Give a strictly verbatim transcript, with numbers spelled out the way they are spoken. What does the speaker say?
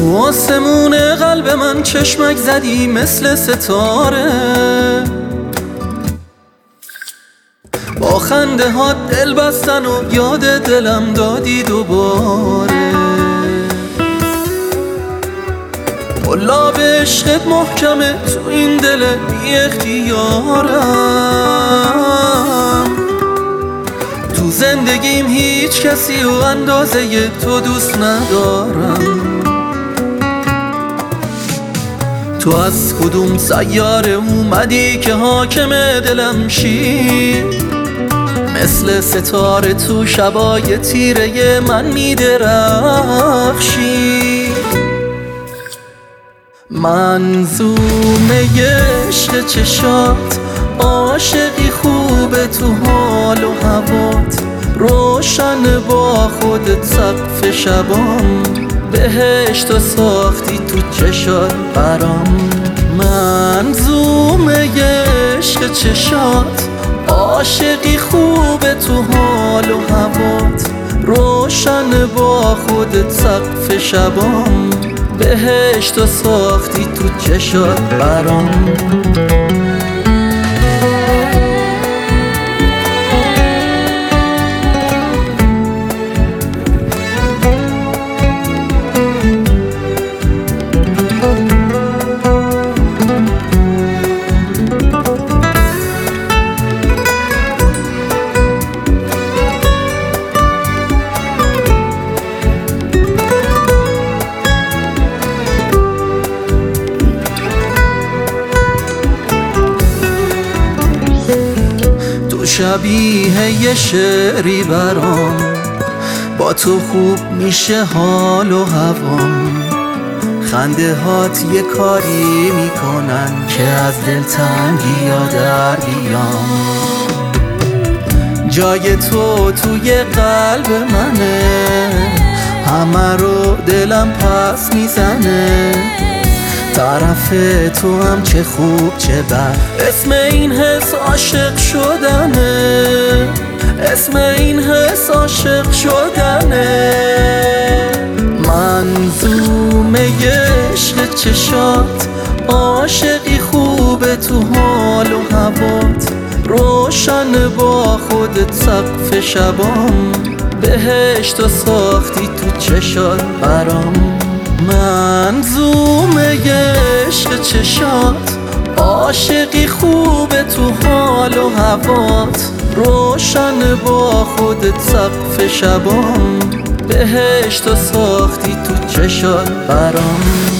تو آسمون قلب من چشمک زدی مثل ستاره، با خنده ها دل بستن و یاد دلم دادی دوباره. قلاب عشقت محکمه تو این دل بی اختیارم، تو زندگیم هیچ کسی و اندازه تو دوست ندارم. تو از کدوم سیاره اومدی که حاکم دلم شی؟ مثل ستاره تو شبای تیره من میدرخشی. منظومه عشق چشات، عاشقی خوبه تو حال و هوات، روشن با خودت سقف شبام، بهشت و ساختی تو چشات برام. منظومه عشق چشات، عاشقی خوبه تو حال و هوات، روشن با خودت سقف شبام، بهشت و ساختی تو چشات برام. شبیه یه شعری برام، با تو خوب میشه حال و هوام، خنده هات یه کاری میکنن که از دل تنگی یا در بیام. جای تو توی قلب منه، همه رو دلم پس میزنه، طرف تو هم چه خوب چه بد، اسم این حس عاشق شدنه، اسم این حس عاشق شدنه. منظومه عشق چشات، عاشقی خوبه تو حال و هوات، روشن با خودت سقف شبام، بهشت و ساختی تو چشات برام. منظومه عشق چشات، عاشقی خوبه تو حال و هوات، روشن با خودت سقف شبام، بهشت و ساختی تو چشات برام.